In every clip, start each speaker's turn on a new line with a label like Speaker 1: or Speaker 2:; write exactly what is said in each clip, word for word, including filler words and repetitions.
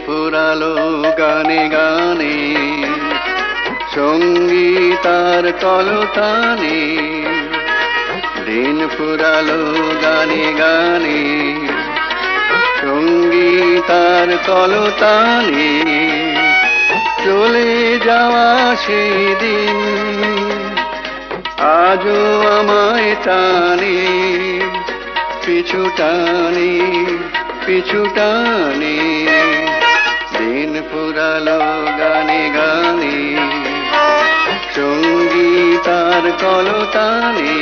Speaker 1: ফুরালো গানে গানে, সঙ্গীতার কলতানে। দিন ফুরালো গানে গানে, সঙ্গীতার কলতানে। চলে যাওয়া সেই দিন আজও আমায় টানে, পিছু টানে পিছু টানে। দিন ফুরালো গানে গানে, সঙ্গীতার কলতানে।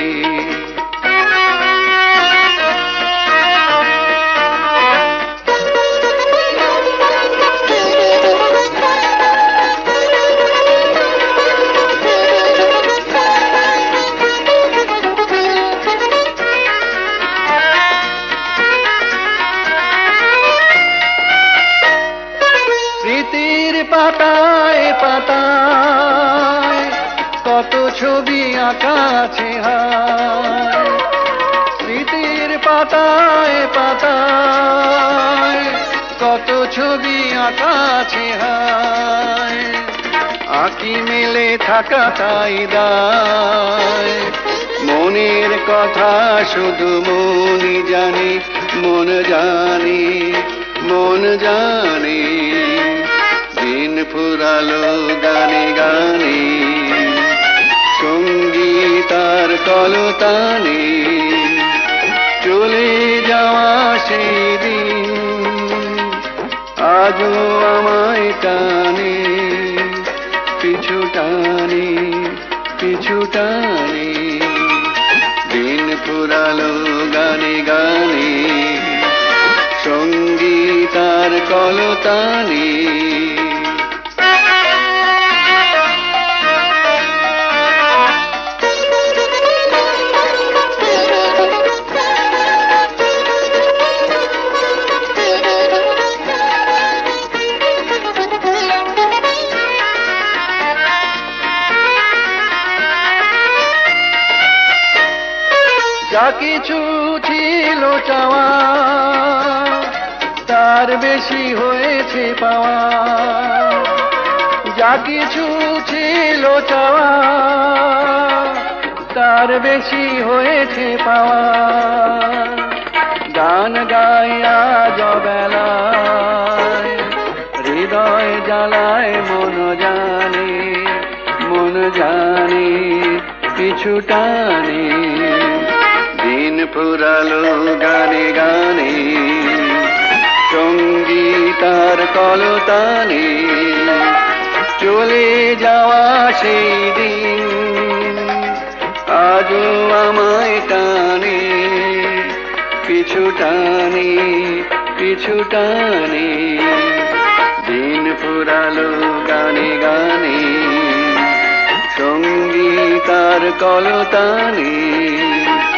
Speaker 1: স্মৃতির পাতায় পাতায় কত ছবি আঁকা আছে হায়। স্মৃতির পাতায় পাতায় কত ছবি আঁকা আছে হায়। আঁকি মেলে থাকা তাই দায়, মনের কথা শুধু মনই জানে, মন জানে মন জানে। দিন ফুরালো গানে গানে, সঙ্গীতার কলতানে। চলে যাওয়া সেই দিন আজও আমায় টানে, পিছু টানে পিছু টানে। দিন ফুরালো গানে গানে, সঙ্গীতার কলতানে। যা কিছু ছিল চাওয়া তার বেশি হয়েছে পাওয়া। যা কিছু ছিল চাওয়া তার বেশি হয়েছে পাওয়া। গান গাইয়া জবেলায়, হৃদয় জ্বালায় মন জানে মন জানে, পিছু টানে। দিন ফুরালো গানে গানে, সঙ্গীতার কলতানে। চলে যাওয়া সেই দিন আজও আমায় টানে, পিছু টানে পিছু টানে। দিন ফুরালো গানে গানে, সঙ্গীতার কলতানে।